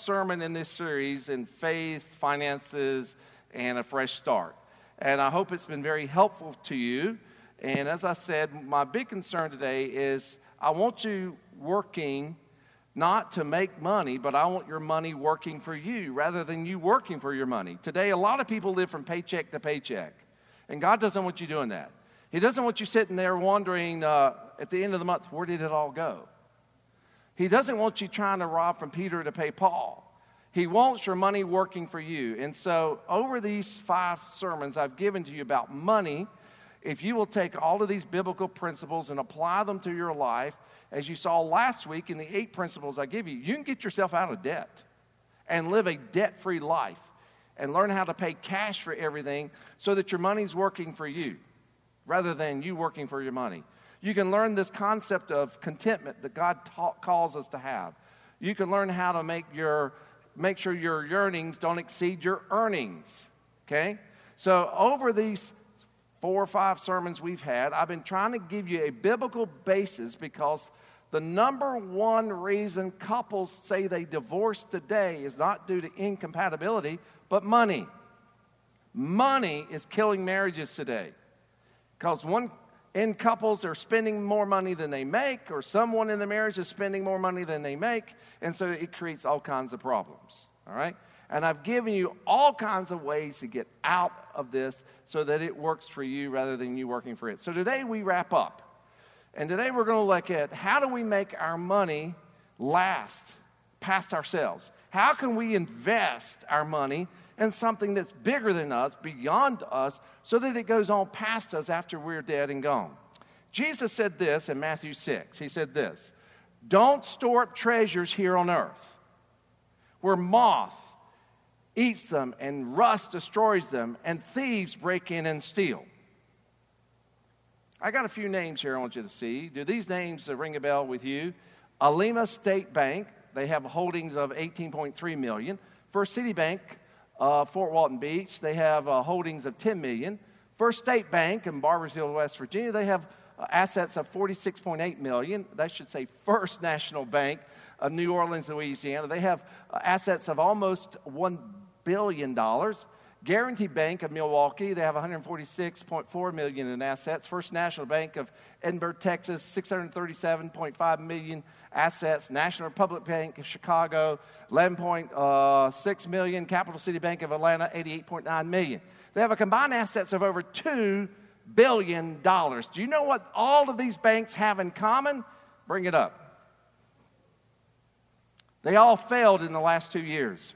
sermon in this series in faith, finances, and a fresh start. And I hope it's been very helpful to you. And as I said, my big concern today is I want you working not to make money, but I want your money working for you rather than you working for your money. Today, a lot of people live from paycheck to paycheck. And God doesn't want you doing that. He doesn't want you sitting there wondering at the end of the month, where did it all go? He doesn't want you trying to rob from Peter to pay Paul. He wants your money working for you. And so over these 5 sermons I've given to you about money, if you will take all of these biblical principles and apply them to your life, as you saw last week in the 8 principles I give you, you can get yourself out of debt and live a debt-free life and learn how to pay cash for everything so that your money's working for you rather than you working for your money. You can learn this concept of contentment that God calls us to have. You can learn how to make sure your yearnings don't exceed your earnings, okay? So over these 4 or 5 sermons we've had, I've been trying to give you a biblical basis because the number one reason couples say they divorce today is not due to incompatibility, but money. Money is killing marriages today because in couples are spending more money than they make, or someone in the marriage is spending more money than they make, and so it creates all kinds of problems, all right? And I've given you all kinds of ways to get out of this so that it works for you rather than you working for it. So today we wrap up. And today we're going to look at how do we make our money last past ourselves? How can we invest our money in something that's bigger than us, beyond us, so that it goes on past us after we're dead and gone? Jesus said this in Matthew 6. He said this, "Don't store up treasures here on earth, where moth eats them and rust destroys them, and thieves break in and steal." I got a few names here I want you to see. Do these names ring a bell with you? Alema State Bank, they have holdings of $18.3 million. First City Bank, Fort Walton Beach, they have holdings of $10 million. First State Bank in Barboursville, West Virginia, they have assets of $46.8 million. That should say First National Bank of New Orleans, Louisiana. They have assets of almost $1 billion. Guarantee Bank of Milwaukee, they have $146.4 million in assets. First National Bank of Edinburgh, Texas, $637.5 million assets. National Republic Bank of Chicago, $11.6 million. Capital City Bank of Atlanta, $88.9 million. They have a combined assets of over $2 billion. Do you know what all of these banks have in common? Bring it up. They all failed in the last 2 years.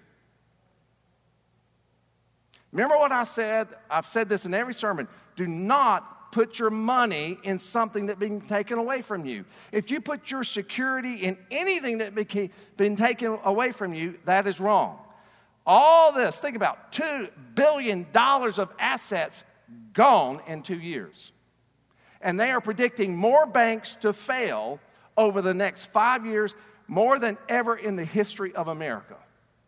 Remember what I said? I've said this in every sermon. Do not put your money in something that's being taken away from you. If you put your security in anything that's been taken away from you, that is wrong. All this, think about $2 billion of assets gone in 2 years. And they are predicting more banks to fail over the next 5 years, more than ever in the history of America.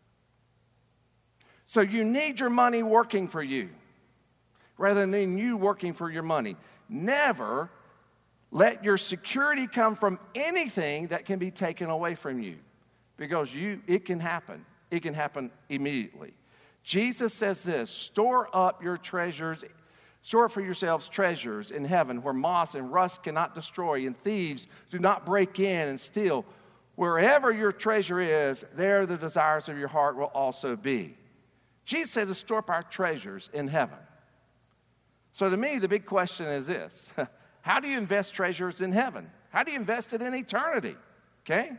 So you need your money working for you rather than you working for your money. Never let your security come from anything that can be taken away from you, because it can happen. It can happen immediately. Jesus says this, store up for yourselves treasures in heaven where moss and rust cannot destroy and thieves do not break in and steal. Wherever your treasure is, there the desires of your heart will also be. Jesus said to store up our treasures in heaven. So to me, the big question is this. How do you invest treasures in heaven? How do you invest it in eternity? Okay?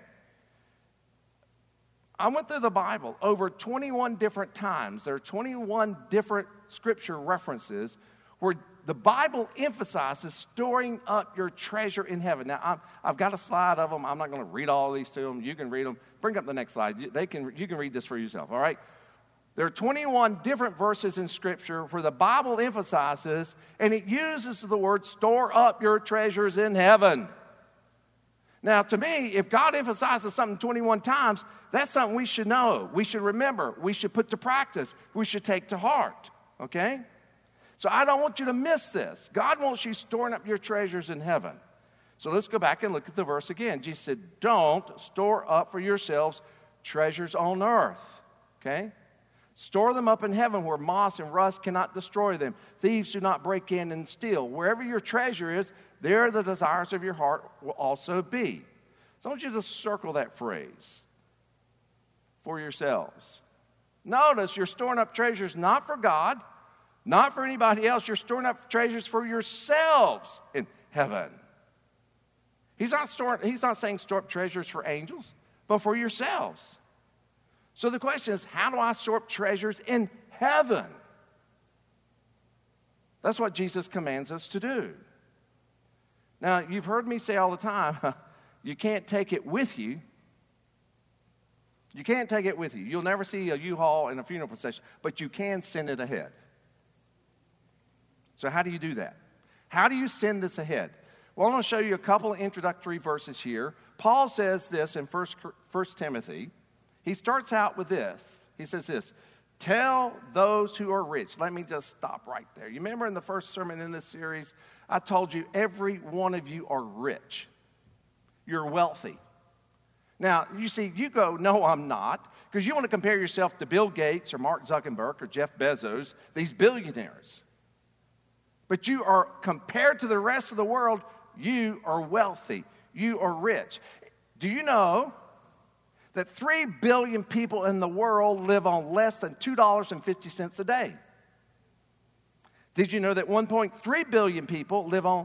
I went through the Bible over 21 different times. There are 21 different scripture references where the Bible emphasizes storing up your treasure in heaven. Now, I've got a slide of them. I'm not going to read all of these to them. You can read them. Bring up the next slide. You can read this for yourself, all right? There are 21 different verses in Scripture where the Bible emphasizes, and it uses the word store up your treasures in heaven. Now, to me, if God emphasizes something 21 times, that's something we should know. We should remember. We should put to practice. We should take to heart, okay? So I don't want you to miss this. God wants you storing up your treasures in heaven. So let's go back and look at the verse again. Jesus said, don't store up for yourselves treasures on earth. Okay? Store them up in heaven where moss and rust cannot destroy them. Thieves do not break in and steal. Wherever your treasure is, there the desires of your heart will also be. So I want you to circle that phrase for yourselves. Notice you're storing up treasures not for God, not for anybody else. You're storing up treasures for yourselves in heaven. He's not saying store up treasures for angels, but for yourselves. So the question is, how do I store up treasures in heaven? That's what Jesus commands us to do. Now, you've heard me say all the time, you can't take it with you. You can't take it with you. You'll never see a U-Haul in a funeral procession, but you can send it ahead. So how do you do that? How do you send this ahead? Well, I'm going to show you a couple of introductory verses here. Paul says this in 1 Timothy. He starts out with this. He says this, tell those who are rich. Let me just stop right there. You remember in the first sermon in this series, I told you every one of you are rich. You're wealthy. Now, you see, you go, no, I'm not, because you want to compare yourself to Bill Gates or Mark Zuckerberg or Jeff Bezos, these billionaires. But you are, compared to the rest of the world, you are wealthy. You are rich. Do you know that 3 billion people in the world live on less than $2.50 a day? Did you know that 1.3 billion people live on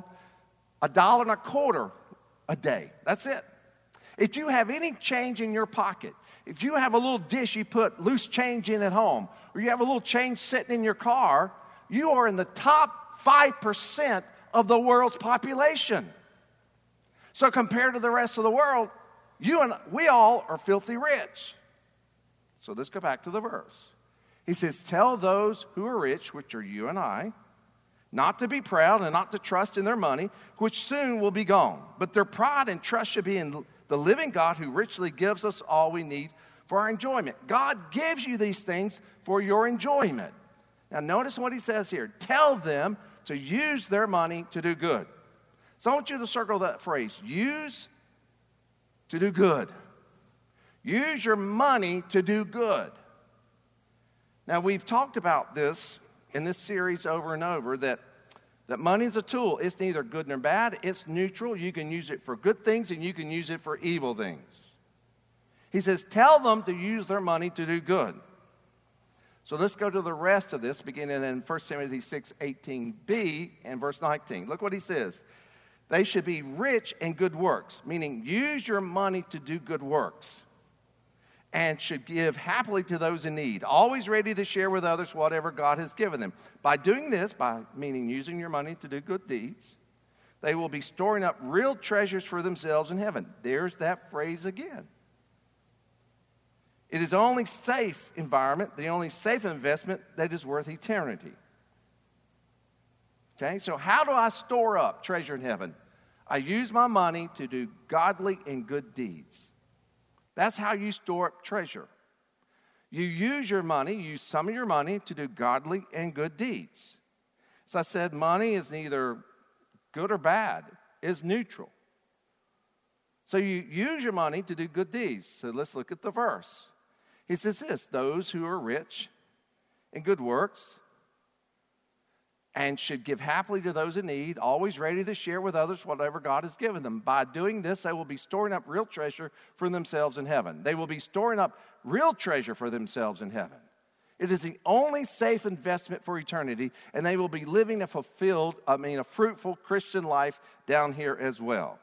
$1.25 a day? That's it. If you have any change in your pocket, if you have a little dish you put loose change in at home, or you have a little change sitting in your car, you are in the top 5% of the world's population. So compared to the rest of the world, we all are filthy rich. So let's go back to the verse. He says, tell those who are rich, which are you and I, not to be proud and not to trust in their money, which soon will be gone. But their pride and trust should be in the living God who richly gives us all we need for our enjoyment. God gives you these things for your enjoyment. Now notice what he says here. Tell them to use their money to do good. So I want you to circle that phrase. Use to do good. Use your money to do good. Now, we've talked about this in this series over and over, that money is a tool. It's neither good nor bad. It's neutral. You can use it for good things and you can use it for evil things. He says, tell them to use their money to do good. So let's go to the rest of this, beginning in 1 Timothy 6:18b and verse 19. Look what he says. They should be rich in good works, meaning use your money to do good works, and should give happily to those in need, always ready to share with others whatever God has given them. By doing this, meaning using your money to do good deeds, they will be storing up real treasures for themselves in heaven. There's that phrase again. It is the only safe environment, the only safe investment that is worth eternity. Okay, so how do I store up treasure in heaven? I use my money to do godly and good deeds. That's how you store up treasure. You use your money, use some of your money to do godly and good deeds. As I said, money is neither good or bad. It's neutral. So you use your money to do good deeds. So let's look at the verse. He says this, those who are rich in good works and should give happily to those in need, always ready to share with others whatever God has given them. By doing this, they will be storing up real treasure for themselves in heaven. They will be storing up real treasure for themselves in heaven. It is the only safe investment for eternity, and they will be living a fruitful Christian life down here as well.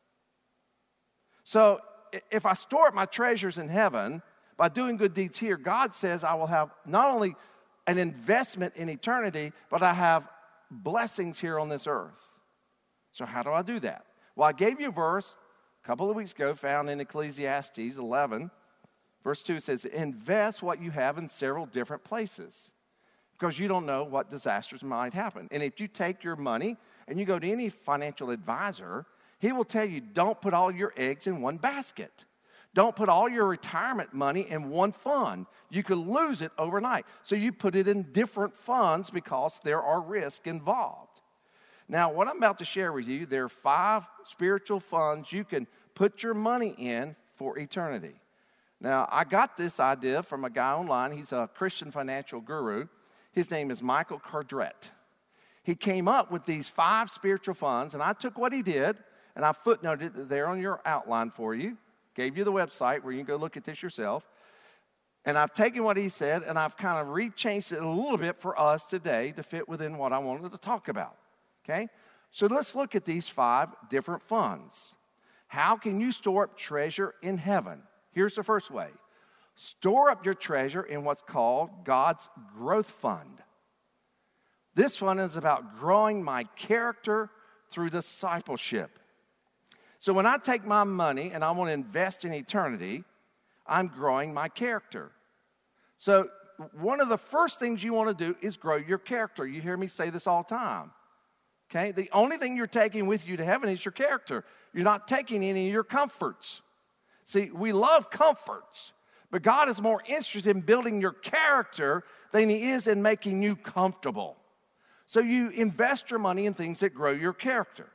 So if I store up my treasures in heaven by doing good deeds here, God says I will have not only an investment in eternity, but I have blessings here on this earth. So how do I do that? Well, I gave you a verse a couple of weeks ago found in Ecclesiastes 11. Verse 2 says, invest what you have in several different places because you don't know what disasters might happen. And if you take your money and you go to any financial advisor, he will tell you, don't put all your eggs in one basket. Don't put all your retirement money in one fund. You could lose it overnight. So you put it in different funds because there are risks involved. Now, what I'm about to share with you, there are 5 spiritual funds you can put your money in for eternity. Now, I got this idea from a guy online. He's a Christian financial guru. His name is Michael Cordrett. He came up with these 5 spiritual funds, and I took what he did, and I footnoted it there on your outline for you, gave you the website where you can go look at this yourself. And I've taken what he said, and I've kind of rechanged it a little bit for us today to fit within what I wanted to talk about, okay? So let's look at these 5 different funds. How can you store up treasure in heaven? Here's the first way. Store up your treasure in what's called God's Growth Fund. This fund is about growing my character through discipleship. So when I take my money and I want to invest in eternity, I'm growing my character. So one of the first things you want to do is grow your character. You hear me say this all the time. Okay? The only thing you're taking with you to heaven is your character. You're not taking any of your comforts. See, we love comforts, but God is more interested in building your character than He is in making you comfortable. So you invest your money in things that grow your character.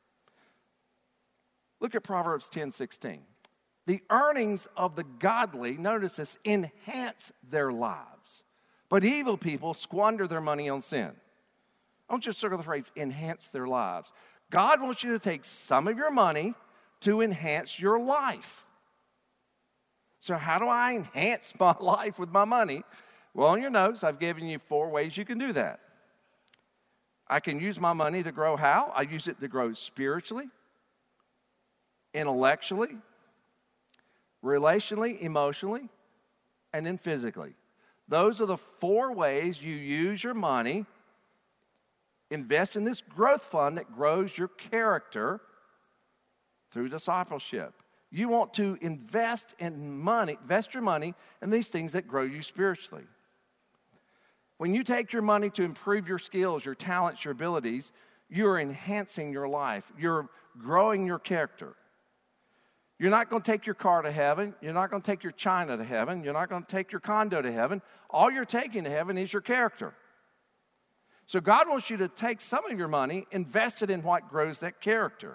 Look at Proverbs 10:16. The earnings of the godly, notice this, enhance their lives. But evil people squander their money on sin. I want you to circle the phrase, enhance their lives. God wants you to take some of your money to enhance your life. So how do I enhance my life with my money? Well, on your notes, I've given you 4 ways you can do that. I can use my money to grow how? I use it to grow spiritually, intellectually, relationally, emotionally, and then physically. Those are the 4 ways you use your money. Invest in this growth fund that grows your character through discipleship. You want to invest your money in these things that grow you spiritually. When you take your money to improve your skills, your talents, your abilities, you're enhancing your life. You're growing your character. You're not going to take your car to heaven. You're not going to take your China to heaven. You're not going to take your condo to heaven. All you're taking to heaven is your character. So God wants you to take some of your money, invest it in what grows that character.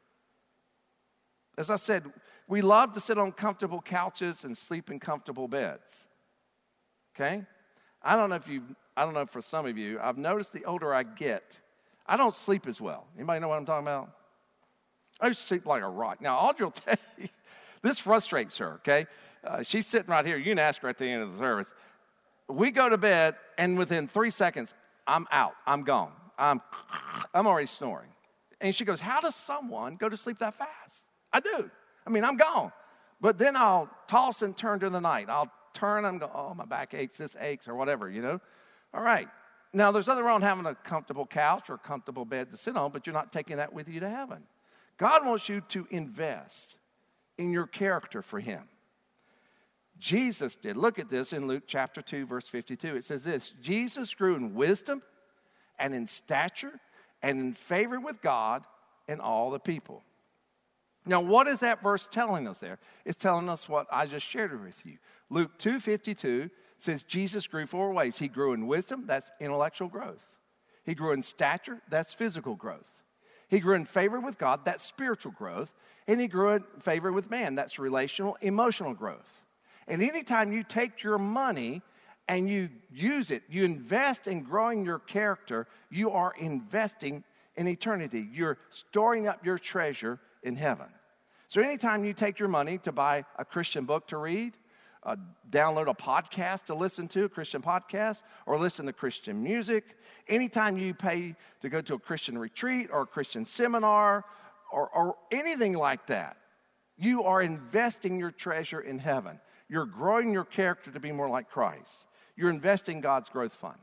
As I said, we love to sit on comfortable couches and sleep in comfortable beds. Okay? I don't know for some of you, I've noticed the older I get, I don't sleep as well. Anybody know what I'm talking about? I used to sleep like a rock. Now, Audrey will tell you, this frustrates her, okay? She's sitting right here. You can ask her at the end of the service. We go to bed, and within 3 seconds, I'm out. I'm gone. I'm already snoring. And she goes, how does someone go to sleep that fast? I do. I mean, I'm gone. But then I'll toss and turn during the night. I'll turn and go, oh, my back aches, this aches, or whatever, you know? All right. Now, there's nothing wrong having a comfortable couch or a comfortable bed to sit on, but you're not taking that with you to heaven. God wants you to invest in your character for Him. Jesus did. Look at this in Luke chapter 2, verse 52. It says this, Jesus grew in wisdom and in stature and in favor with God and all the people. Now, what is that verse telling us there? It's telling us what I just shared with you. Luke 2:52 says Jesus grew 4 ways. He grew in wisdom, that's intellectual growth. He grew in stature, that's physical growth. He grew in favor with God, that's spiritual growth. And he grew in favor with man, that's relational, emotional growth. And anytime you take your money and you use it, you invest in growing your character, you are investing in eternity. You're storing up your treasure in heaven. So anytime you take your money to buy a Christian book to read, download a podcast to listen to, a Christian podcast, or listen to Christian music, anytime you pay to go to a Christian retreat or a Christian seminar or anything like that, you are investing your treasure in heaven. You're growing your character to be more like Christ. You're investing God's growth fund.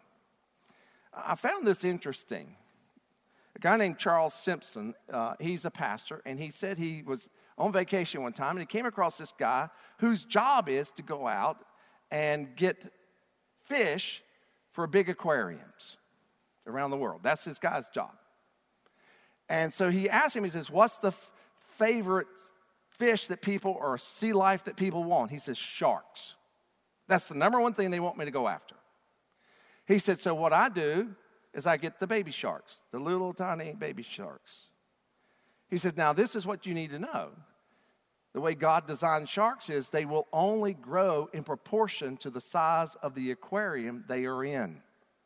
I found this interesting. A guy named Charles Simpson, he's a pastor, and he said he was on vacation one time, and he came across this guy whose job is to go out and get fish for big aquariums around the world. That's this guy's job. And so he asked him, he says, what's the favorite fish that people, or sea life that people want? He says, sharks. That's the number one thing they want me to go after. He said, so what I do is I get the baby sharks, the little tiny baby sharks. He said, now this is what you need to know. the way God designed sharks is they will only grow in proportion to the size of the aquarium they are in.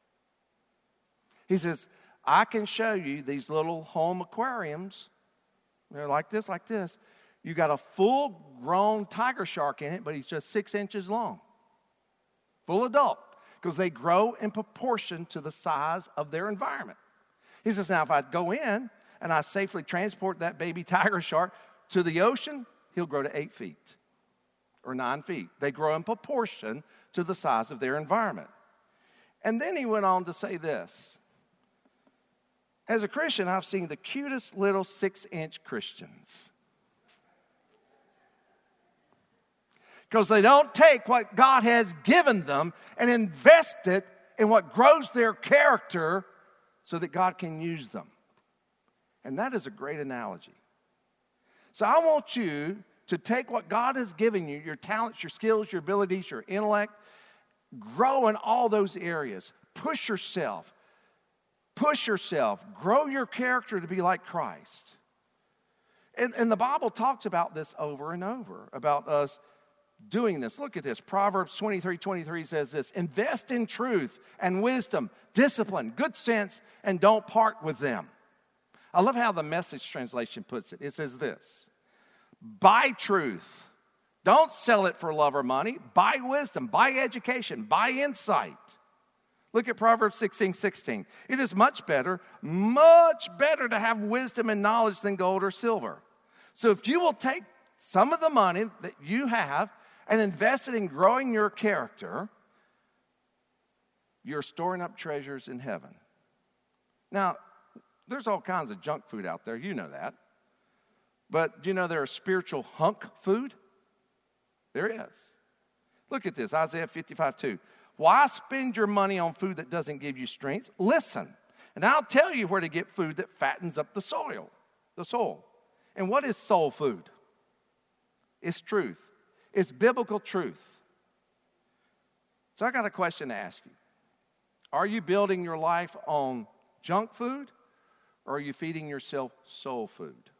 He says, I can show you these little home aquariums. They're like this, like this. You got a full-grown tiger shark in it, but he's just 6 inches long. Full adult, because they grow in proportion to the size of their environment. He says, now if I go in and I safely transport that baby tiger shark to the ocean, he'll grow to 8 feet or 9 feet. They grow in proportion to the size of their environment. And then he went on to say this. As a Christian, I've seen the cutest little 6-inch Christians. Because they don't take what God has given them and invest it in what grows their character so that God can use them. And that is a great analogy. So I want you to take what God has given you, your talents, your skills, your abilities, your intellect, grow in all those areas. Push yourself. Grow your character to be like Christ. And the Bible talks about this over and over, about us doing this. Look at this. Proverbs 23:23 says this, invest in truth and wisdom, discipline, good sense, and don't part with them. I love how the Message translation puts it. It says this, buy truth. Don't sell it for love or money. Buy wisdom, buy education, buy insight. Look at Proverbs 16:16. It is much better to have wisdom and knowledge than gold or silver. So if you will take some of the money that you have and invest it in growing your character, you're storing up treasures in heaven. Now, there's all kinds of junk food out there. You know that. But do you know there is spiritual hunk food? There is. Look at this, Isaiah 55:2. Why spend your money on food that doesn't give you strength? Listen, and I'll tell you where to get food that fattens up the soul. And what is soul food? It's truth. It's biblical truth. So I got a question to ask you. Are you building your life on junk food, or are you feeding yourself soul food?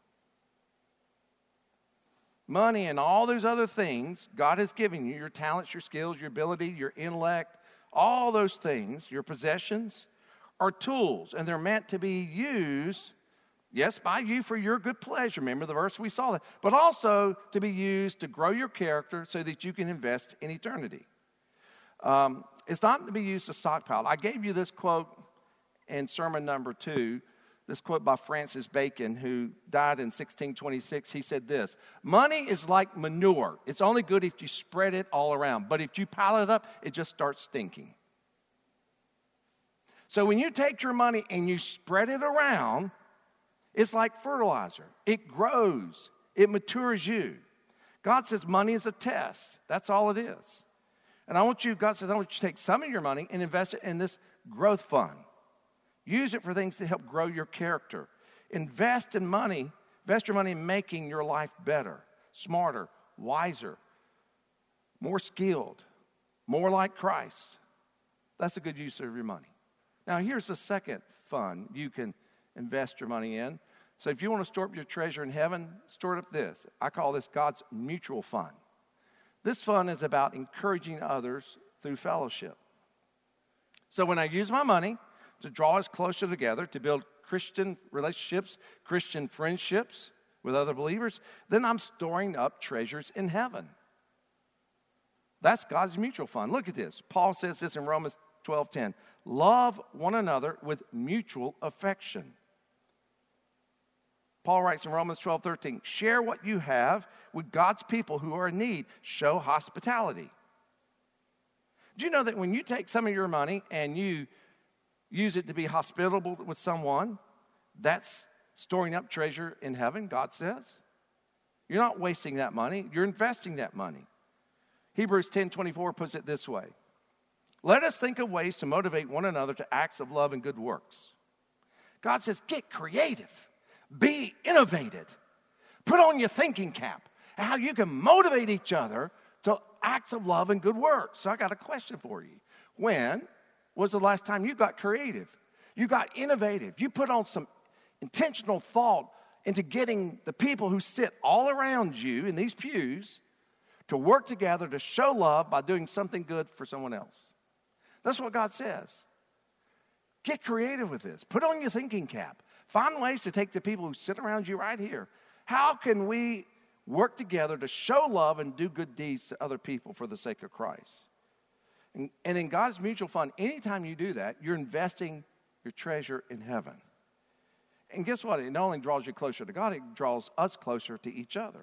Money and all those other things God has given you, your talents, your skills, your ability, your intellect, all those things, your possessions, are tools, and they're meant to be used, yes, by you for your good pleasure. Remember the verse we saw that, but also to be used to grow your character so that you can invest in eternity. It's not to be used to stockpile. I gave you this quote in sermon number 2. This quote by Francis Bacon, who died in 1626. He said this, money is like manure. It's only good if you spread it all around. But if you pile it up, it just starts stinking. So when you take your money and you spread it around, it's like fertilizer. It grows. It matures you. God says money is a test. That's all it is. And God says, I want you to take some of your money and invest it in this growth fund. Use it for things to help grow your character. Invest your money in making your life better, smarter, wiser, more skilled, more like Christ. That's a good use of your money. Now, here's the second fund you can invest your money in. So if you want to store up your treasure in heaven, store it up this. I call this God's mutual fund. This fund is about encouraging others through fellowship. So when I use my money to draw us closer together, to build Christian relationships, Christian friendships with other believers, then I'm storing up treasures in heaven. That's God's mutual fund. Look at this. Paul says this in Romans 12:10. Love one another with mutual affection. Paul writes in Romans 12:13, share what you have with God's people who are in need. Show hospitality. Do you know that when you take some of your money and you use it to be hospitable with someone, that's storing up treasure in heaven, God says? You're not wasting that money. You're investing that money. Hebrews 10:24 puts it this way. Let us think of ways to motivate one another to acts of love and good works. God says, get creative. Be innovative. Put on your thinking cap. How you can motivate each other to acts of love and good works. So I got a question for you. When was the last time you got creative? You got innovative. You put on some intentional thought into getting the people who sit all around you in these pews to work together to show love by doing something good for someone else. That's what God says. Get creative with this. Put on your thinking cap. Find ways to take the people who sit around you right here. How can we work together to show love and do good deeds to other people for the sake of Christ? And in God's mutual fund, anytime you do that, you're investing your treasure in heaven. And guess what? It not only draws you closer to God, it draws us closer to each other.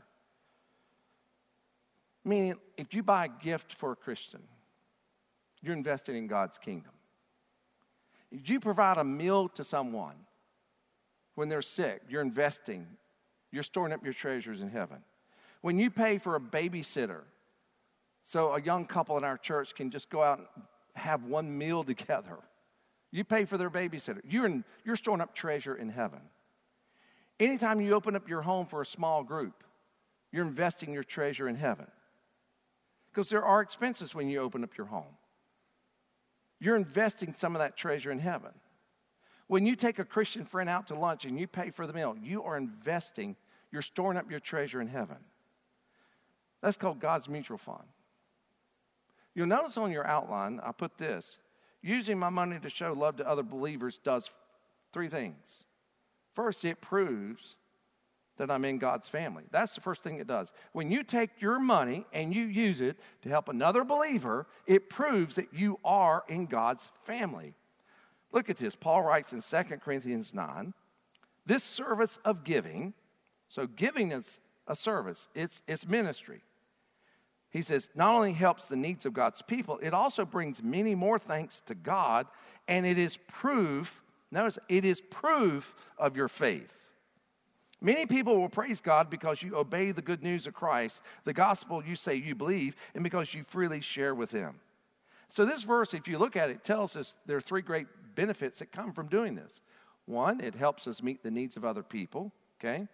Meaning, if you buy a gift for a Christian, you're investing in God's kingdom. If you provide a meal to someone when they're sick, you're investing. You're storing up your treasures in heaven. When you pay for a babysitter, so a young couple in our church can just go out and have one meal together, you pay for their babysitter. You're storing up treasure in heaven. Anytime you open up your home for a small group, you're investing your treasure in heaven. Because there are expenses when you open up your home. You're investing some of that treasure in heaven. When you take a Christian friend out to lunch and you pay for the meal, you are investing, you're storing up your treasure in heaven. That's called God's mutual fund. You'll notice on your outline, I put this: using my money to show love to other believers does three things. First, it proves that I'm in God's family. That's the first thing it does. When you take your money and you use it to help another believer, it proves that you are in God's family. Look at this. Paul writes in 2 Corinthians 9, this service of giving, so giving is a service, it's ministry. He says, not only helps the needs of God's people, it also brings many more thanks to God, and it is proof, notice, it is proof of your faith. Many people will praise God because you obey the good news of Christ, the gospel you say you believe, and because you freely share with Him. So this verse, if you look at it, tells us there are three great benefits that come from doing this. One, it helps us meet the needs of other people, okay?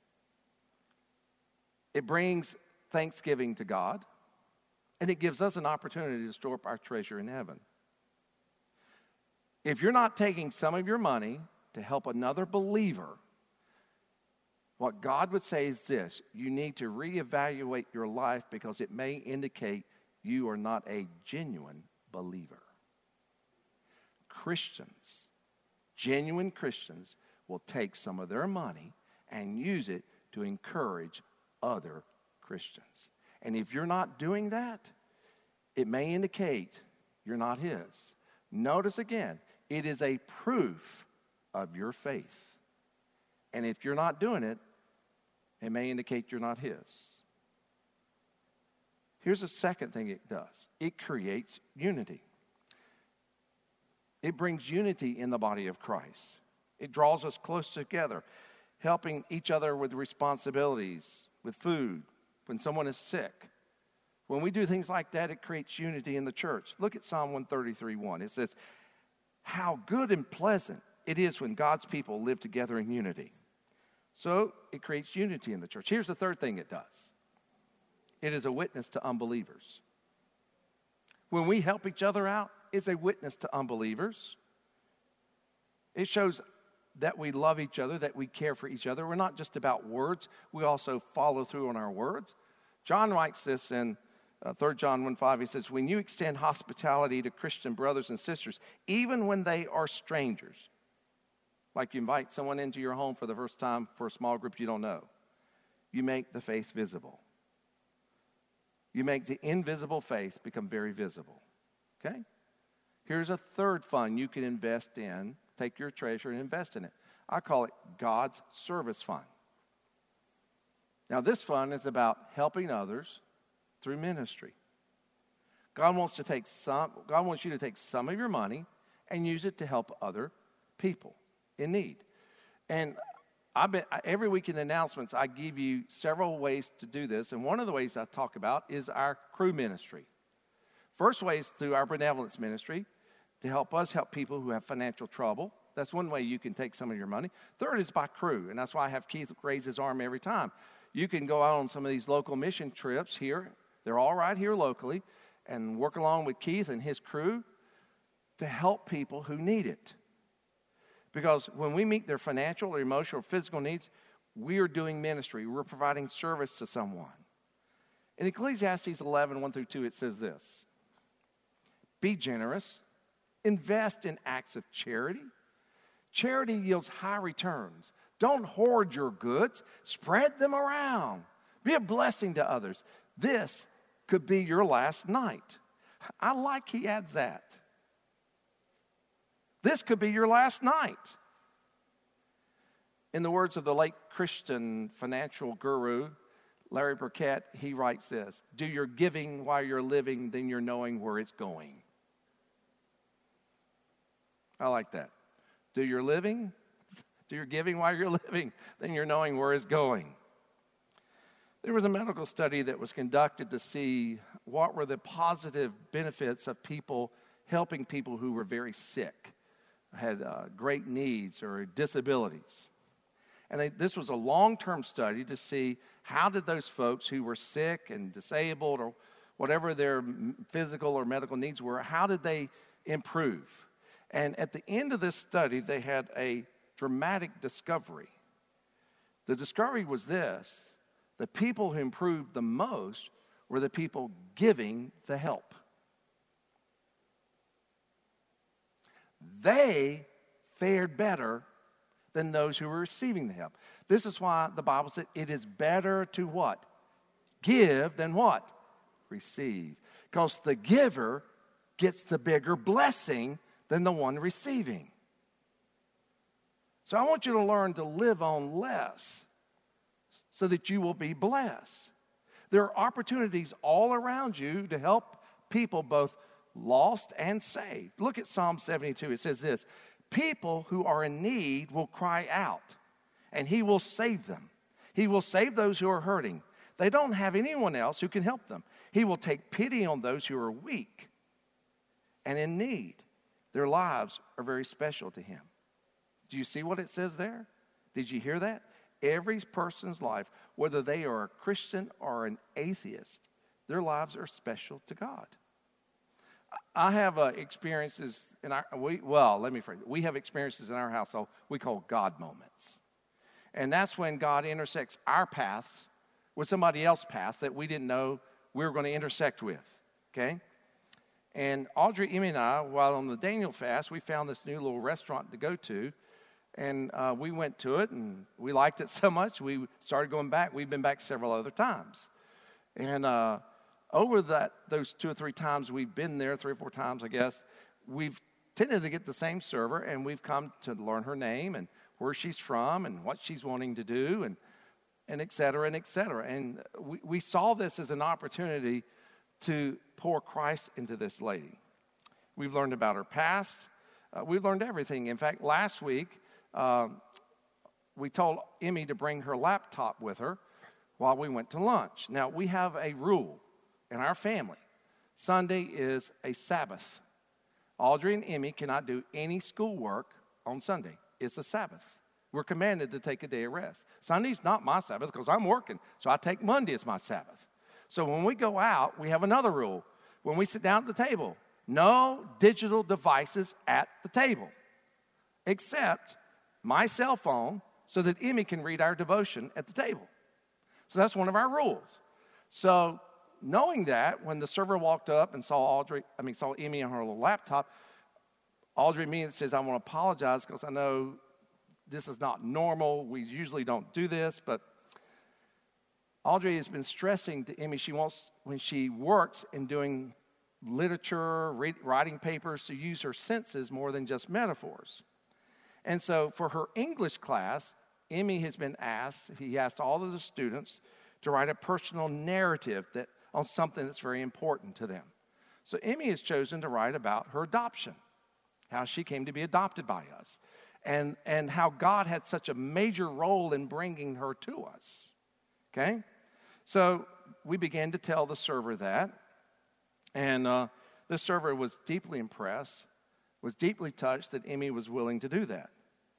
It brings thanksgiving to God, and it gives us an opportunity to store up our treasure in heaven. If you're not taking some of your money to help another believer, what God would say is this: you need to reevaluate your life because it may indicate you are not a genuine believer. Christians, genuine Christians, will take some of their money and use it to encourage other Christians. And if you're not doing that, it may indicate you're not His. Notice again, it is a proof of your faith. And if you're not doing it, it may indicate you're not His. Here's the second thing it does. It creates unity. It brings unity in the body of Christ. It draws us close together, helping each other with responsibilities, with food, when someone is sick. When we do things like that, it creates unity in the church. Look at Psalm 133:1. It says, how good and pleasant it is when God's people live together in unity. So it creates unity in the church. Here's the third thing it does. It is a witness to unbelievers. When we help each other out, it's a witness to unbelievers. It shows that we love each other, that we care for each other. We're not just about words. We also follow through on our words. John writes this in 3 John 1:5. He says, when you extend hospitality to Christian brothers and sisters, even when they are strangers, like you invite someone into your home for the first time for a small group you don't know, you make the faith visible. You make the invisible faith become very visible. Okay? Here's a third fund you can invest in. Take your treasure and invest in it. I call it God's service fund. Now, this fund is about helping others through ministry. God wants you to take some of your money and use it to help other people in need. And every week in the announcements, I give you several ways to do this. And one of the ways I talk about is our crew ministry. First way is through our benevolence ministry to help us help people who have financial trouble. That's one way you can take some of your money. Third is by crew, and that's why I have Keith raise his arm every time. You can go out on some of these local mission trips here. They're all right here locally, and work along with Keith and his crew to help people who need it. Because when we meet their financial or emotional or physical needs, We are doing ministry. We're providing service to someone. In Ecclesiastes 11, 1 through 2, it says this: be generous, invest in acts of charity. Charity yields high returns. Don't hoard your goods, spread them around. Be a blessing to others. This could be your last night. I like he adds that. This could be your last night. In the words of the late Christian financial guru, Larry Burkett, he writes this: do your giving while you're living, then you're knowing where it's going. I like that. Do your giving while you're living, then you're knowing where it's going. There was a medical study that was conducted to see what were the positive benefits of people helping people who were very sick, had great needs or disabilities. And this was a long-term study to see how did those folks who were sick and disabled or whatever their physical or medical needs were, how did they improve? And at the end of this study, they had a dramatic discovery. The discovery was this: the people who improved the most were the people giving the help. They fared better than those who were receiving the help. This is why the Bible said it is better to what? Give than what? Receive. Because the giver gets the bigger blessing than the one receiving. So I want you to learn to live on less so that you will be blessed. There are opportunities all around you to help people both lost and saved. Look at Psalm 72. It says this: people who are in need will cry out, and he will save them. He will save those who are hurting. They don't have anyone else who can help them. He will take pity on those who are weak and in need. Their lives are very special to him. Do you see what it says there? Did you hear that? Every person's life, whether they are a Christian or an atheist, their lives are special to God. I have experiences in our, we have experiences in our household we call God moments. And that's when God intersects our paths with somebody else's path that we didn't know we were going to intersect with, okay? And Audrey, Emmy, and I, while on the Daniel fast, we found this new little restaurant to go to. And we went to it, and we liked it so much, we started going back. We've been back several other times. And over those 2 or 3 times we've been there, 3 or 4 times, I guess, we've tended to get the same server, and we've come to learn her name and where she's from and what she's wanting to do and et cetera, and et cetera. And we saw this as an opportunity to pour Christ into this lady. We've learned about her past. We've learned everything. In fact, last week, we told Emmy to bring her laptop with her while we went to lunch. Now, we have a rule in our family. Sunday is a Sabbath. Audrey and Emmy cannot do any schoolwork on Sunday. It's a Sabbath. We're commanded to take a day of rest. Sunday's not my Sabbath because I'm working, so I take Monday as my Sabbath. So when we go out, we have another rule. When we sit down at the table, no digital devices at the table, except my cell phone, so that Emmy can read our devotion at the table. So that's one of our rules. So knowing that, when the server walked up and saw Emmy on her little laptop, Audrey immediately says, I want to apologize because I know this is not normal. We usually don't do this, but Audrey has been stressing to Emmy she wants, when she works in doing literature, writing papers, to use her senses more than just metaphors. And so for her English class, Emmy has been asked, he asked all of the students to write a personal narrative on something that's very important to them. So Emmy has chosen to write about her adoption, how she came to be adopted by us, and how God had such a major role in bringing her to us, okay? So we began to tell the server that, and the server was deeply impressed, was deeply touched that Emmy was willing to do that.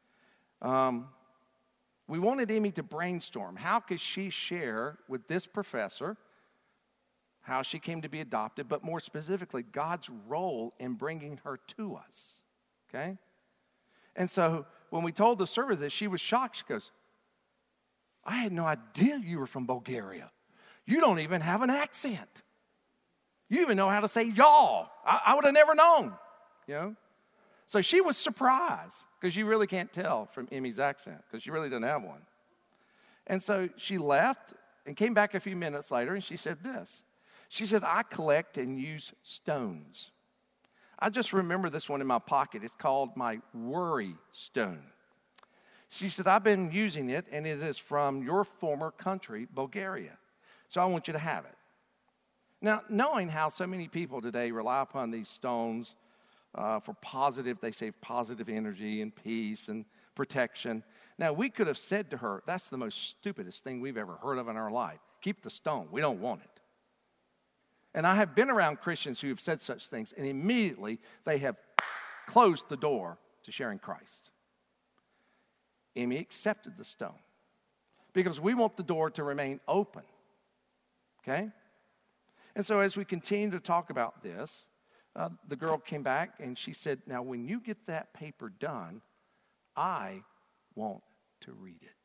We wanted Emmy to brainstorm. How could she share with this professor how she came to be adopted, but more specifically, God's role in bringing her to us, okay? And so when we told the server this, she was shocked. She goes, I had no idea you were from Bulgaria. You don't even have an accent. You even know how to say y'all. I would have never known, you know. So she was surprised because you really can't tell from Emmy's accent because she really didn't have one. And so she left and came back a few minutes later and she said this. She said, I collect and use stones. I just remember this one in my pocket. It's called my worry stone. She said, I've been using it, and it is from your former country, Bulgaria. So I want you to have it. Now, knowing how so many people today rely upon these stones for positive, they say positive energy and peace and protection. Now, we could have said to her, that's the most stupidest thing we've ever heard of in our life. Keep the stone. We don't want it. And I have been around Christians who have said such things, and immediately they have closed the door to sharing Christ. Emmy accepted the stone because we want the door to remain open, okay? And so as we continue to talk about this, the girl came back and she said, now when you get that paper done, I want to read it.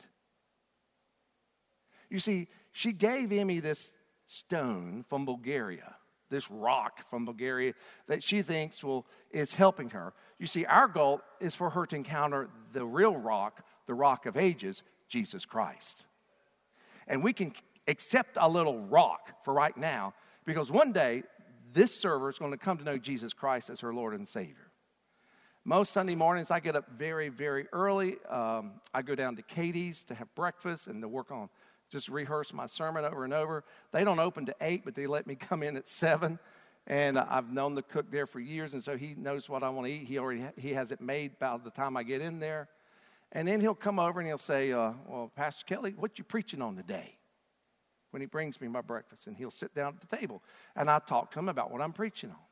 You see, she gave Emmy this stone from Bulgaria, this rock from Bulgaria that she thinks is helping her. You see, our goal is for her to encounter the real rock, the rock of ages, Jesus Christ. And we can accept a little rock for right now because one day this server is going to come to know Jesus Christ as her Lord and Savior. Most Sunday mornings I get up very, very early. I go down to Katie's to have breakfast and to work on just rehearse my sermon over and over. They don't open to 8, but they let me come in at 7. And I've known the cook there for years, and so he knows what I want to eat. He has it made by the time I get in there. And then he'll come over and he'll say, well, Pastor Kelly, what you preaching on today? When he brings me my breakfast, and he'll sit down at the table. And I talk to him about what I'm preaching on.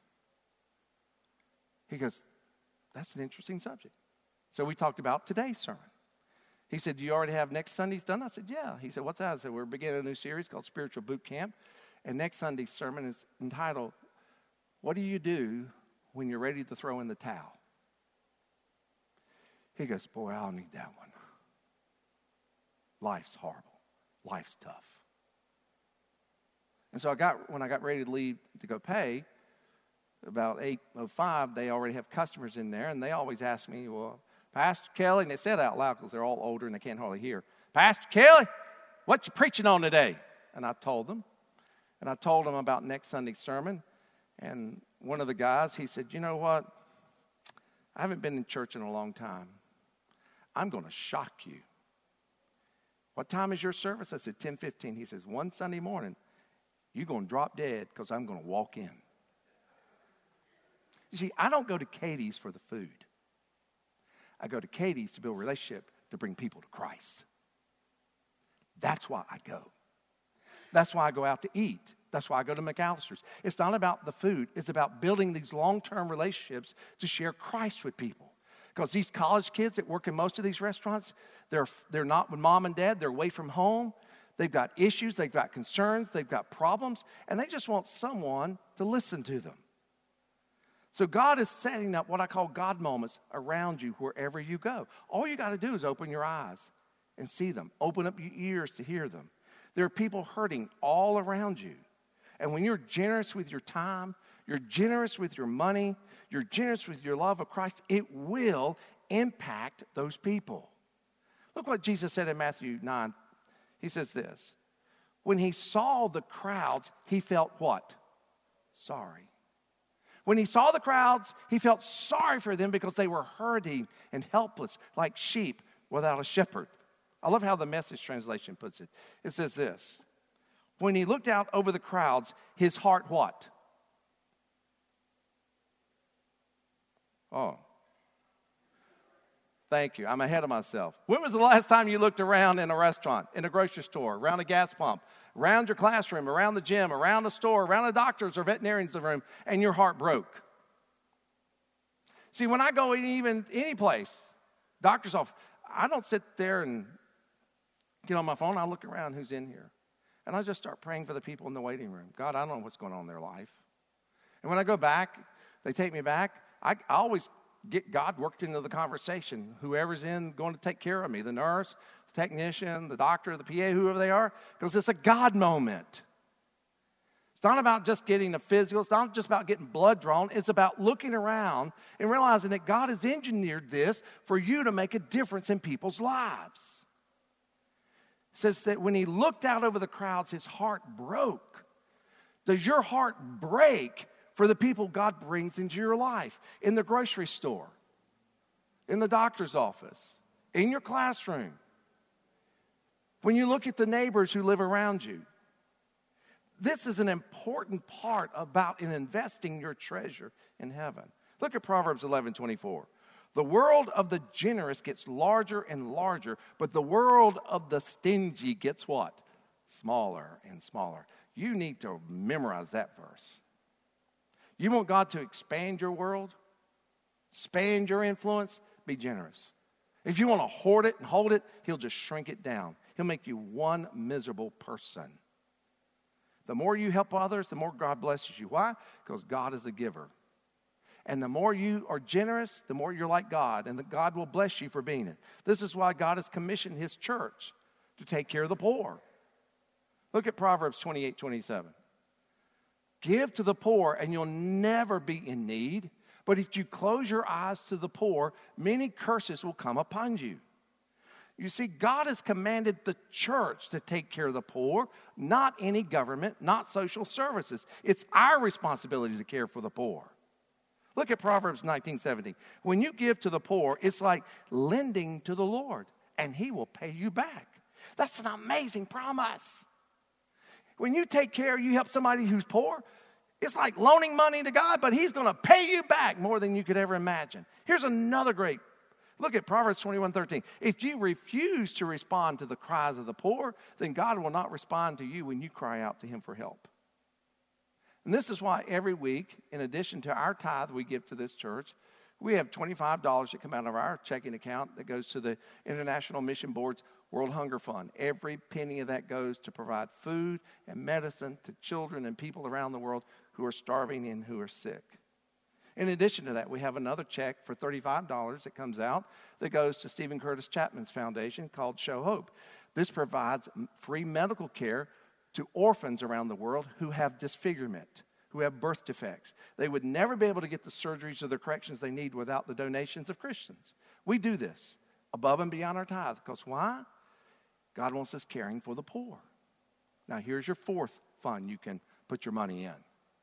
He goes, that's an interesting subject. So we talked about today's sermon. He said, do you already have next Sunday's done? I said, yeah. He said, what's that? I said, we're beginning a new series called Spiritual Boot Camp. And next Sunday's sermon is entitled, what do you do when you're ready to throw in the towel? He goes, boy, I'll need that one. Life's horrible. Life's tough. And so when I got ready to leave to go pay, about 8:05, they already have customers in there, and they always ask me, well, Pastor Kelly, and they say it out loud because they're all older and they can't hardly hear. Pastor Kelly, what you preaching on today? And I told them. And I told them about next Sunday's sermon. And one of the guys, he said, you know what? I haven't been in church in a long time. I'm going to shock you. What time is your service? I said, 10:15. He says, one Sunday morning, you're going to drop dead because I'm going to walk in. You see, I don't go to Katie's for the food. I go to Katie's to build a relationship to bring people to Christ. That's why I go. That's why I go out to eat. That's why I go to McAllister's. It's not about the food. It's about building these long-term relationships to share Christ with people. Because these college kids that work in most of these restaurants, they're not with mom and dad. They're away from home. They've got issues. They've got concerns. They've got problems. And they just want someone to listen to them. So God is setting up what I call God moments around you wherever you go. All you got to do is open your eyes and see them. Open up your ears to hear them. There are people hurting all around you. And when you're generous with your time, you're generous with your money, you're generous with your love of Christ, it will impact those people. Look what Jesus said in Matthew 9. He says this, when he saw the crowds, he felt what? Sorry. When he saw the crowds, he felt sorry for them because they were hurting and helpless like sheep without a shepherd. I love how the Message translation puts it. It says this, when he looked out over the crowds, his heart what? Oh. Thank you. I'm ahead of myself. When was the last time you looked around in a restaurant, in a grocery store, around a gas pump, around your classroom, around the gym, around a store, around a doctor's or veterinarian's room, and your heart broke? See, when I go even any place, doctor's office, I don't sit there and get on my phone. I look around who's in here. And I just start praying for the people in the waiting room. God, I don't know what's going on in their life. And when I go back, they take me back. I always get God worked into the conversation. Whoever's going to take care of me, the nurse, technician, the doctor, the PA, whoever they are, because it's a God moment. It's not about just getting the physical. It's not just about getting blood drawn. It's about looking around and realizing that God has engineered this for you to make a difference in people's lives. It says that when he looked out over the crowds, his heart broke. Does your heart break for the people God brings into your life? In the grocery store, in the doctor's office, in your classroom, when you look at the neighbors who live around you. This is an important part about in investing your treasure in heaven. Look at Proverbs 11:24. The world of the generous gets larger and larger, but the world of the stingy gets what? Smaller and smaller. You need to memorize that verse. You want God to expand your world, expand your influence, be generous. If you want to hoard it and hold it, he'll just shrink it down. He'll make you one miserable person. The more you help others, the more God blesses you. Why? Because God is a giver. And the more you are generous, the more you're like God, and that God will bless you for being it. This is why God has commissioned his church to take care of the poor. Look at Proverbs 28:27. Give to the poor, and you'll never be in need. But if you close your eyes to the poor, many curses will come upon you. You see, God has commanded the church to take care of the poor, not any government, not social services. It's our responsibility to care for the poor. Look at Proverbs 19:17. When you give to the poor, it's like lending to the Lord, and he will pay you back. That's an amazing promise. When you take care, you help somebody who's poor, it's like loaning money to God, but he's going to pay you back more than you could ever imagine. Here's another great. Look at Proverbs 21:13. If you refuse to respond to the cries of the poor, then God will not respond to you when you cry out to him for help. And this is why every week, in addition to our tithe we give to this church, we have $25 that come out of our checking account that goes to the International Mission Board's World Hunger Fund. Every penny of that goes to provide food and medicine to children and people around the world who are starving and who are sick. In addition to that, we have another check for $35 that comes out that goes to Stephen Curtis Chapman's foundation called Show Hope. This provides free medical care to orphans around the world who have disfigurement, who have birth defects. They would never be able to get the surgeries or the corrections they need without the donations of Christians. We do this above and beyond our tithe because why? God wants us caring for the poor. Now, here's your fourth fund you can put your money in.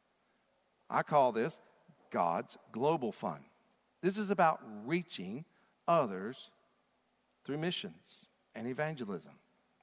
I call this God's Global Fund. This is about reaching others through missions and evangelism.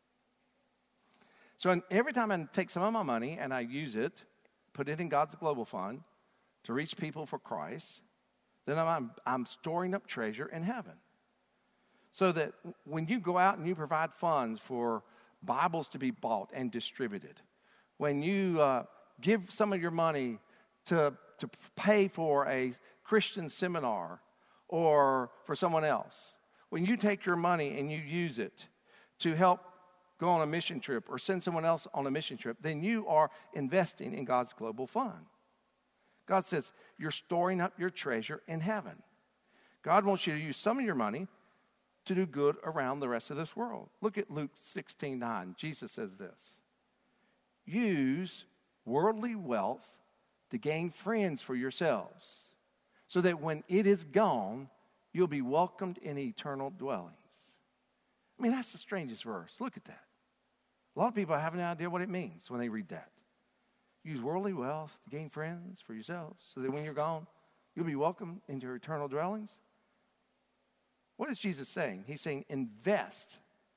So every time I take some of my money and I use it, put it in God's Global Fund to reach people for Christ, then I'm storing up treasure in heaven. So that when you go out and you provide funds for Bibles to be bought and distributed, when you give some of your money to pay for a Christian seminar or for someone else, when you take your money and you use it to help go on a mission trip or send someone else on a mission trip, then you are investing in God's Global Fund. God says you're storing up your treasure in heaven. God wants you to use some of your money to do good around the rest of this world. Look at Luke 16:9. Jesus says this: use worldly wealth to gain friends for yourselves, so that when it is gone, you'll be welcomed in eternal dwellings. I mean, that's the strangest verse. Look at that. A lot of people have no idea what it means when they read that. Use worldly wealth to gain friends for yourselves, so that when you're gone, you'll be welcomed into your eternal dwellings. What is Jesus saying? He's saying invest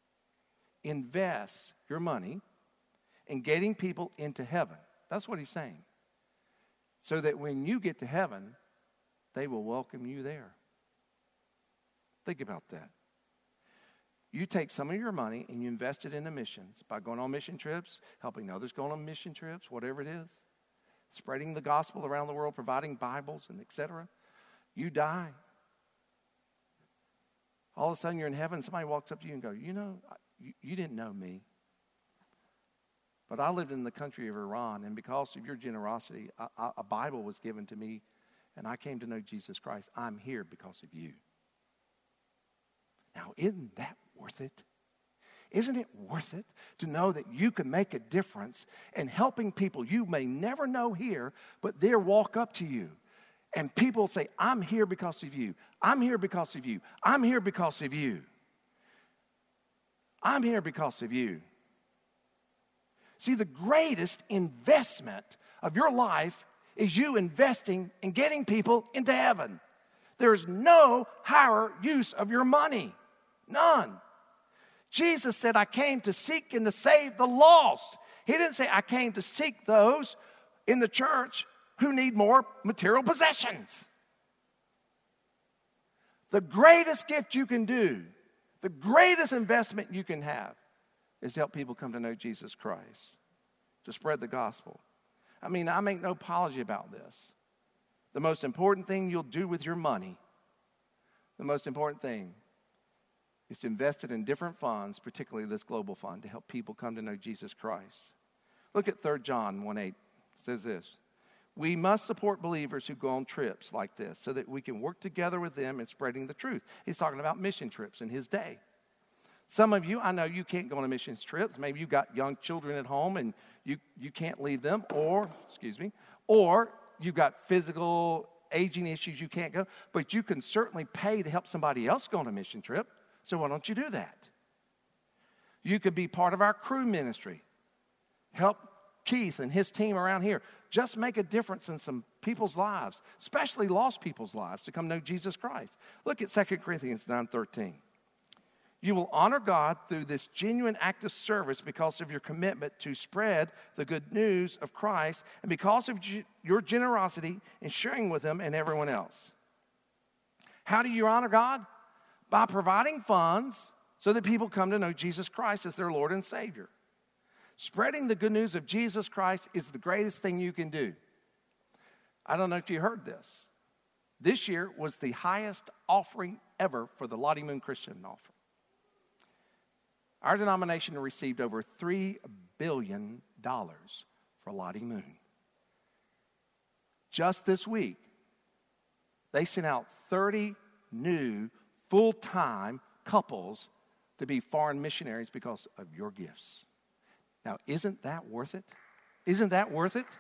your money in getting people into heaven. That's what he's saying. So that when you get to heaven, they will welcome you there. Think about that. You take some of your money and you invest it in the missions by going on mission trips, helping others go on mission trips, whatever it is, spreading the gospel around the world, providing Bibles, and etc. You die. All of a sudden you're in heaven, somebody walks up to you and goes, you know, you didn't know me. But I lived in the country of Iran, and because of your generosity, a Bible was given to me, and I came to know Jesus Christ. I'm here because of you. Now, isn't that worth it? Isn't it worth it to know that you can make a difference in helping people you may never know here, but they'll walk up to you and people say, I'm here because of you. I'm here because of you. I'm here because of you. I'm here because of you. See, the greatest investment of your life is you investing in getting people into heaven. There's no higher use of your money. None. Jesus said, I came to seek and to save the lost. He didn't say, I came to seek those in the church who need more material possessions. The greatest gift you can do, the greatest investment you can have is help people come to know Jesus Christ, to spread the gospel. I mean, I make no apology about this. The most important thing you'll do with your money, the most important thing is to invest it in different funds, particularly this global fund, to help people come to know Jesus Christ. Look at 3 John 1:8. It says this, we must support believers who go on trips like this so that we can work together with them in spreading the truth. He's talking about mission trips in his day. Some of you, I know you can't go on a mission trips. Maybe you've got young children at home and you can't leave them, or you've got physical aging issues, you can't go. But you can certainly pay to help somebody else go on a mission trip. So why don't you do that? You could be part of our crew ministry. Help Keith and his team around here. Just make a difference in some people's lives, especially lost people's lives, to come know Jesus Christ. Look at 2 Corinthians 9:13. You will honor God through this genuine act of service because of your commitment to spread the good news of Christ and because of your generosity in sharing with them and everyone else. How do you honor God? By providing funds so that people come to know Jesus Christ as their Lord and Savior. Spreading the good news of Jesus Christ is the greatest thing you can do. I don't know if you heard this. This year was the highest offering ever for the Lottie Moon Christian offering. Our denomination received over $3 billion for Lottie Moon. Just this week, they sent out 30 new full-time couples to be foreign missionaries because of your gifts. Now, isn't that worth it? Isn't that worth it?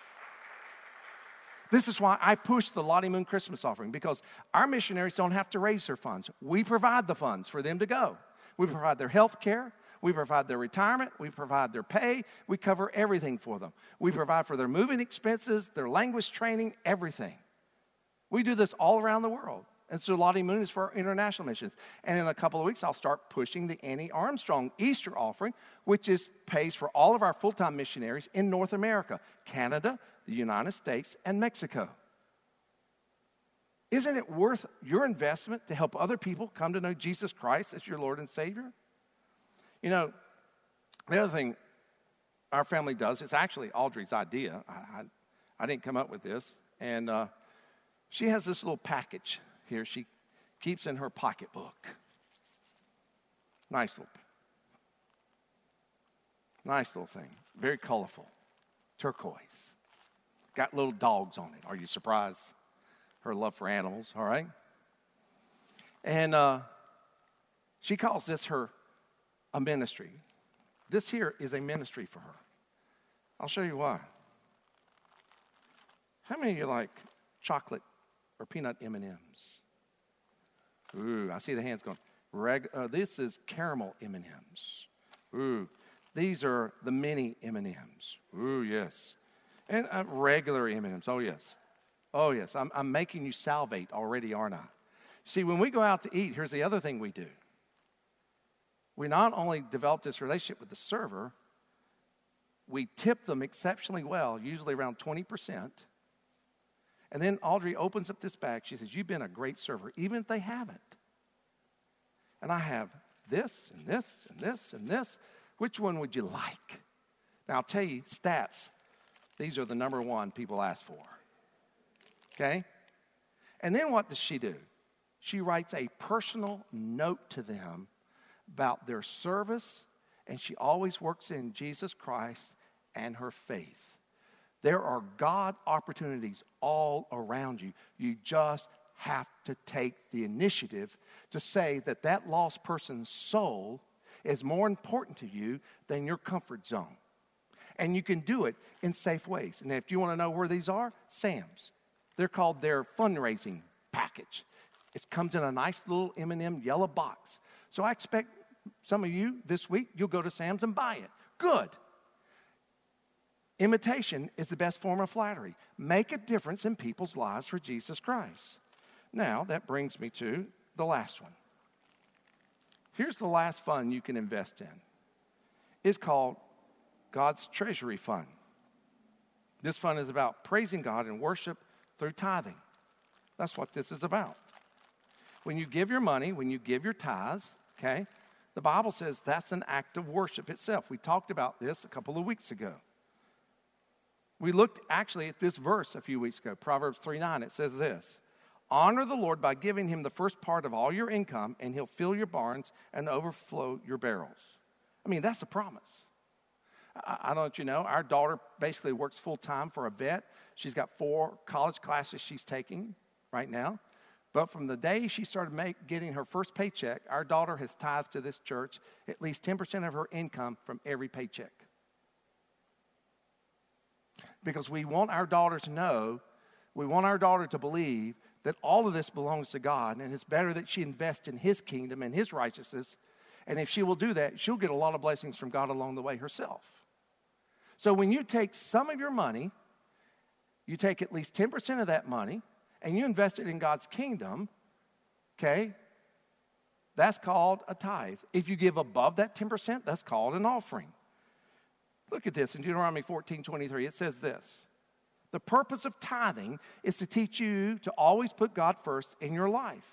This is why I push the Lottie Moon Christmas offering, because our missionaries don't have to raise their funds. We provide the funds for them to go. We provide their health care. We provide their retirement. We provide their pay. We cover everything for them. We provide for their moving expenses, their language training, everything. We do this all around the world. And so Lottie Moon is for our international missions. And in a couple of weeks, I'll start pushing the Annie Armstrong Easter offering, which pays for all of our full-time missionaries in North America, Canada, the United States, and Mexico. Isn't it worth your investment to help other people come to know Jesus Christ as your Lord and Savior? You know, the other thing our family does, it's actually Audrey's idea. I didn't come up with this. And she has this little package here she keeps in her pocketbook. Nice little thing. Very colorful. Turquoise. Got little dogs on it. Are you surprised? Her love for animals, all right? And she calls this a ministry. This here is a ministry for her. I'll show you why. How many of you like chocolate or peanut M&Ms? Ooh, I see the hands going. This is caramel M&Ms. Ooh, these are the mini M&Ms. Ooh, yes. And regular M&Ms. Oh, yes. Oh, yes. I'm making you salivate already, aren't I? See, when we go out to eat, here's the other thing we do. We not only develop this relationship with the server, we tip them exceptionally well, usually around 20%. And then Audrey opens up this bag. She says, you've been a great server, even if they haven't. And I have this and this and this and this. Which one would you like? Now, I'll tell you, stats, these are the number one people ask for. Okay? And then what does she do? She writes a personal note to them about their service, and she always works in Jesus Christ and her faith. There are God opportunities all around you. You just have to take the initiative to say that lost person's soul is more important to you than your comfort zone. And you can do it in safe ways. And if you want to know where these are, Sam's. They're called their fundraising package. It comes in a nice little M&M yellow box. So I expect some of you this week, you'll go to Sam's and buy it. Good. Imitation is the best form of flattery. Make a difference in people's lives for Jesus Christ. Now, that brings me to the last one. Here's the last fund you can invest in. It's called God's Treasury Fund. This fund is about praising God and worship through tithing. That's what this is about. When you give your money, when you give your tithes, okay, the Bible says that's an act of worship itself. We talked about this a couple of weeks ago. We looked actually at this verse a few weeks ago, Proverbs 3:9. It says this, honor the Lord by giving him the first part of all your income, and he'll fill your barns and overflow your barrels. I mean, that's a promise. I don't know if you know, our daughter basically works full-time for a vet. She's got 4 college classes she's taking right now. But from the day she started getting her first paycheck, our daughter has tithed to this church at least 10% of her income from every paycheck. Because we want our daughter to know, we want our daughter to believe that all of this belongs to God, and it's better that she invest in his kingdom and his righteousness. And if she will do that, she'll get a lot of blessings from God along the way herself. So when you take some of your money, you take at least 10% of that money, and you invest it in God's kingdom, okay, that's called a tithe. If you give above that 10%, that's called an offering. Look at this in Deuteronomy 14:23. It says this, the purpose of tithing is to teach you to always put God first in your life.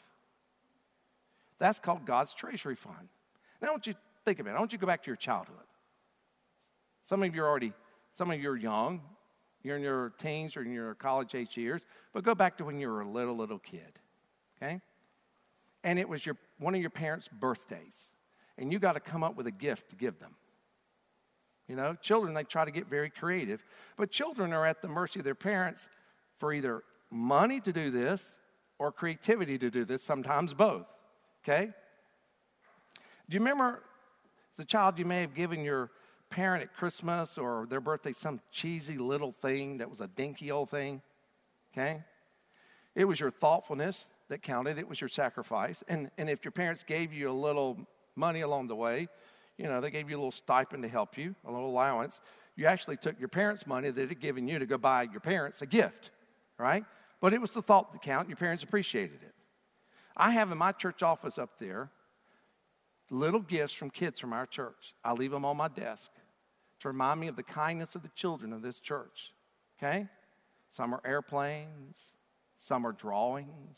That's called God's treasury fund. Now I want you to think about it. I want you to go back to your childhood. Some of you are young. You're in your teens or in your college age years. But go back to when you were a little kid, okay? And it was one of your parents' birthdays. And you got to come up with a gift to give them. You know, children, they try to get very creative. But children are at the mercy of their parents for either money to do this or creativity to do this, sometimes both, okay? Do you remember, as a child, you may have given your parent at Christmas or their birthday some cheesy little thing that was a dinky old thing, okay? It was your thoughtfulness that counted. It was your sacrifice. And if your parents gave you a little money along the way, you know, they gave you a little stipend to help you, a little allowance. You actually took your parents' money that had given you to go buy your parents a gift, right? But it was the thought that counted. Your parents appreciated it. I have in my church office up there little gifts from kids from our church. I leave them on my desk to remind me of the kindness of the children of this church, okay? Some are airplanes. Some are drawings.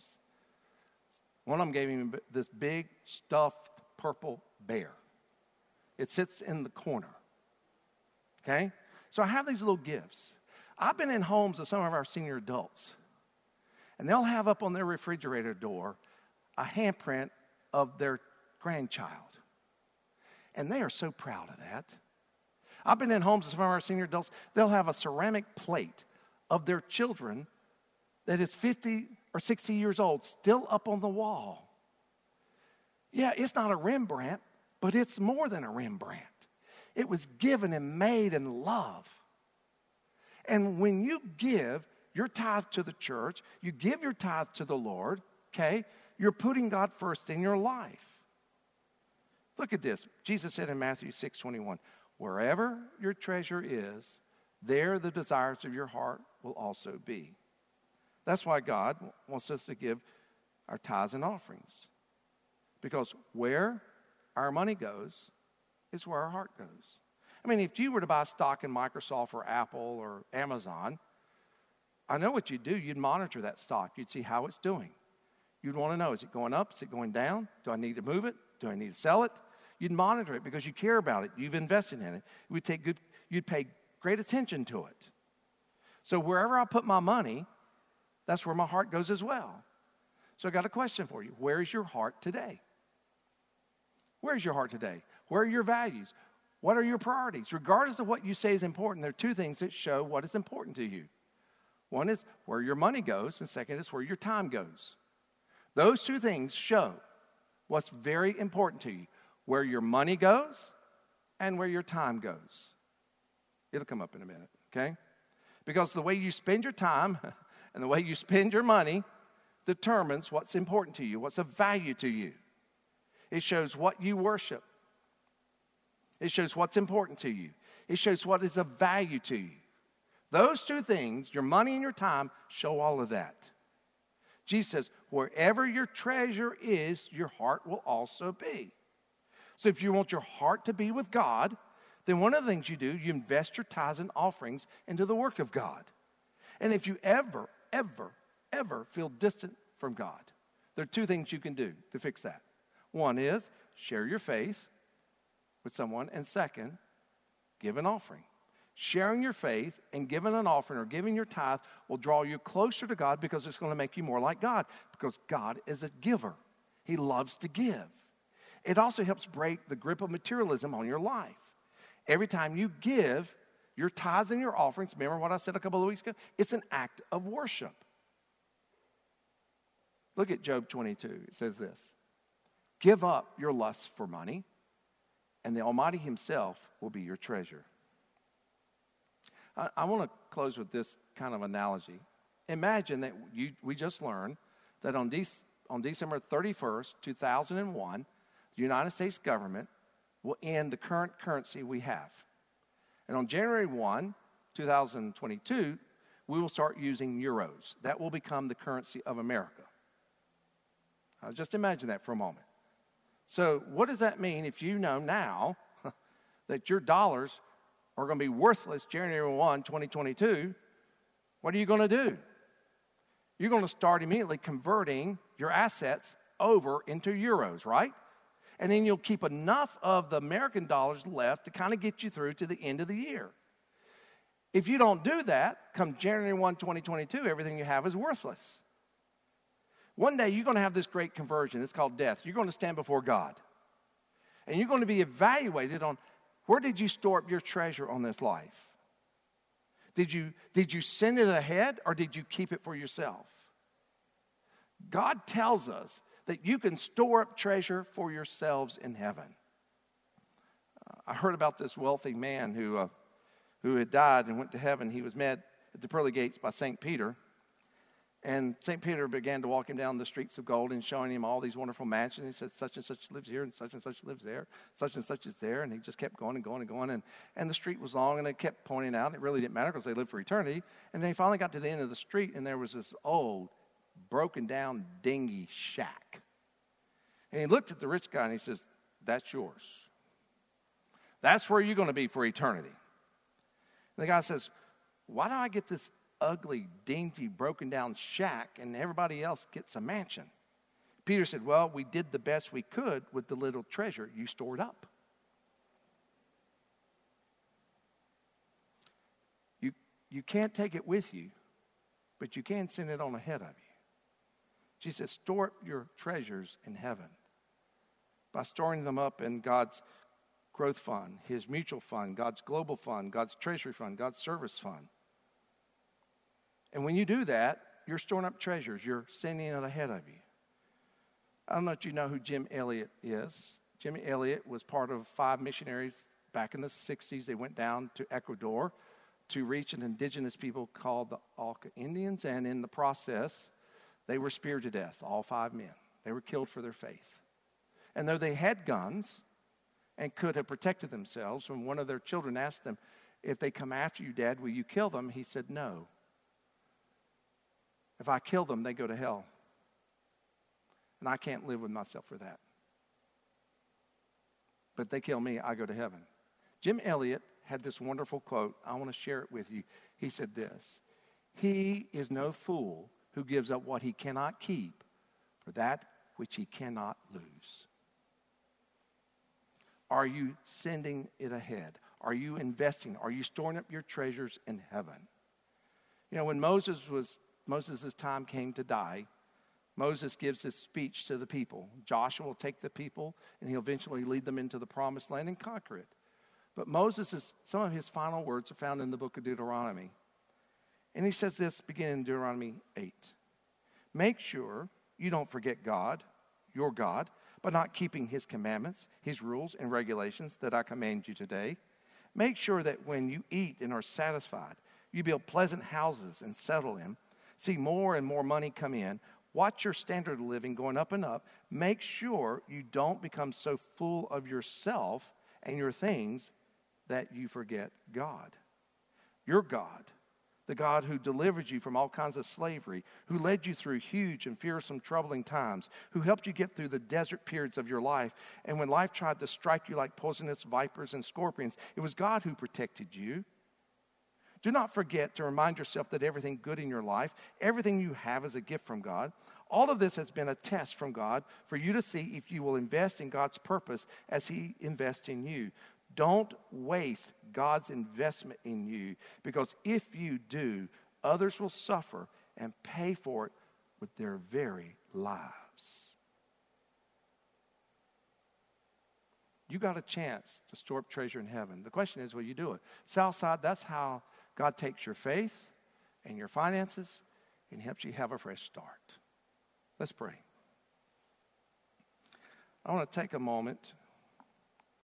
One of them gave me this big stuffed purple bear. It sits in the corner, okay? So I have these little gifts. I've been in homes of some of our senior adults, and they'll have up on their refrigerator door a handprint of their grandchild. And they are so proud of that. I've been in homes of some of our senior adults, they'll have a ceramic plate of their children that is 50 or 60 years old, still up on the wall. Yeah, it's not a Rembrandt, but it's more than a Rembrandt. It was given and made in love. And when you give your tithe to the church, you give your tithe to the Lord, okay, you're putting God first in your life. Look at this. Jesus said in Matthew 6:21, wherever your treasure is, there the desires of your heart will also be. That's why God wants us to give our tithes and offerings. Because where our money goes is where our heart goes. I mean, if you were to buy stock in Microsoft or Apple or Amazon, I know what you'd do. You'd monitor that stock. You'd see how it's doing. You'd want to know, is it going up? Is it going down? Do I need to move it? Do I need to sell it? You'd monitor it because you care about it. You've invested in it. You'd pay great attention to it. So wherever I put my money, that's where my heart goes as well. So I got a question for you. Where is your heart today? Where is your heart today? Where are your values? What are your priorities? Regardless of what you say is important, there are two things that show what is important to you. One is where your money goes, and second is where your time goes. Those two things show what's very important to you. where your money goes and where your time goes. It'll come up in a minute, okay? Because the way you spend your time and the way you spend your money determines what's important to you, what's of value to you. It shows what you worship. It shows what's important to you. It shows what is of value to you. Those two things, your money and your time, show all of that. Jesus says, wherever your treasure is, your heart will also be. So if you want your heart to be with God, then one of the things you do, you invest your tithes and offerings into the work of God. And if you ever feel distant from God, there are two things you can do to fix that. One is share your faith with someone, and second, give an offering. Sharing your faith and giving an offering or giving your tithe will draw you closer to God because it's going to make you more like God, because God is a giver. He loves to give. It also helps break the grip of materialism on your life. Every time you give your tithes and your offerings, remember what I said a couple of weeks ago? It's an act of worship. Look at Job 22. It says this: give up your lust for money, and the Almighty himself will be your treasure. I want to close with this kind of analogy. Imagine that we just learned that on December 31st, 2001, the United States government will end the current currency we have. And on January 1, 2022, we will start using euros. That will become the currency of America. Just imagine that for a moment. So what does that mean if you know now that your dollars are going to be worthless January 1, 2022? What are you going to do? You're going to start immediately converting your assets over into euros, right? And then you'll keep enough of the American dollars left to kind of get you through to the end of the year. If you don't do that, come January 1, 2022, everything you have is worthless. One day you're going to have this great conversion. It's called death. You're going to stand before God. And you're going to be evaluated on where did you store up your treasure on this life? Did you send it ahead or did you keep it for yourself? God tells us that you can store up treasure for yourselves in heaven. I heard about this wealthy man who had died and went to heaven. He was met at the pearly gates by St. Peter. And St. Peter began to walk him down the streets of gold and showing him all these wonderful mansions. He said, such and such lives here, and such lives there. Such and such is there. And he just kept going and going and going. And the street was long, and they kept pointing out. It really didn't matter because they lived for eternity. And then he finally got to the end of the street, and there was this old, broken down, dingy shack. And he looked at the rich guy, and he says, that's yours. That's where you're going to be for eternity. And the guy says, why do I get this ugly, dingy, broken down shack and everybody else gets a mansion? Peter said, well, we did the best we could with the little treasure you stored up. You can't take it with you, but you can send it on ahead of you. Jesus said, store up your treasures in heaven by storing them up in God's growth fund, his mutual fund, God's global fund, God's treasury fund, God's service fund. And when you do that, you're storing up treasures. You're sending it ahead of you. I don't know if you know who Jim Elliot is. Jim Elliot was part of 5 missionaries back in the 60s. They went down to Ecuador to reach an indigenous people called the Auca Indians. And in the process, they were speared to death, all 5 men. They were killed for their faith. And though they had guns and could have protected themselves, when one of their children asked them, if they come after you, Dad, will you kill them? He said, no. If I kill them, they go to hell. And I can't live with myself for that. But if they kill me, I go to heaven. Jim Elliot had this wonderful quote. I want to share it with you. He said this: he is no fool who gives up what he cannot keep for that which he cannot lose. Are you sending it ahead? Are you investing? Are you storing up your treasures in heaven? You know, when Moses' time came to die, Moses gives this speech to the people. Joshua will take the people, and he'll eventually lead them into the promised land and conquer it. But some of his final words are found in the book of Deuteronomy. And he says this, beginning in Deuteronomy 8. Make sure you don't forget God, your God, by not keeping his commandments, his rules and regulations that I command you today. Make sure that when you eat and are satisfied, you build pleasant houses and settle in. See more and more money come in. Watch your standard of living going up and up. Make sure you don't become so full of yourself and your things that you forget God. Your God, the God who delivered you from all kinds of slavery, who led you through huge and fearsome troubling times, who helped you get through the desert periods of your life. And when life tried to strike you like poisonous vipers and scorpions, it was God who protected you. Do not forget to remind yourself that everything good in your life, everything you have is a gift from God. All of this has been a test from God for you to see if you will invest in God's purpose as he invests in you. Don't waste God's investment in you, because if you do, others will suffer and pay for it with their very lives. You got a chance to store up treasure in heaven. The question is, will you do it? Southside, that's how God takes your faith and your finances and helps you have a fresh start. Let's pray. I want to take a moment